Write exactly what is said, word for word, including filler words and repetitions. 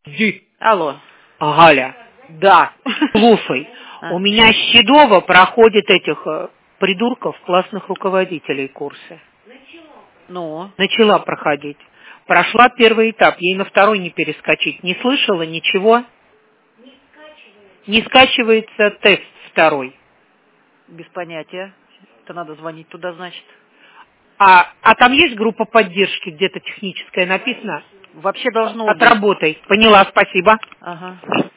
Ди. Алло. Галя, да, слушай, у меня с Щедова проходит этих э, придурков, классных руководителей курсы. Ну? Начала проходить. Прошла первый этап, ей на второй не перескочить. Не слышала ничего? Не скачивается тест второй. Без понятия. Это надо звонить туда, значит. А, а там есть группа поддержки, где-то техническая написано? Вообще должно быть. Отработай. Поняла, спасибо. Ага.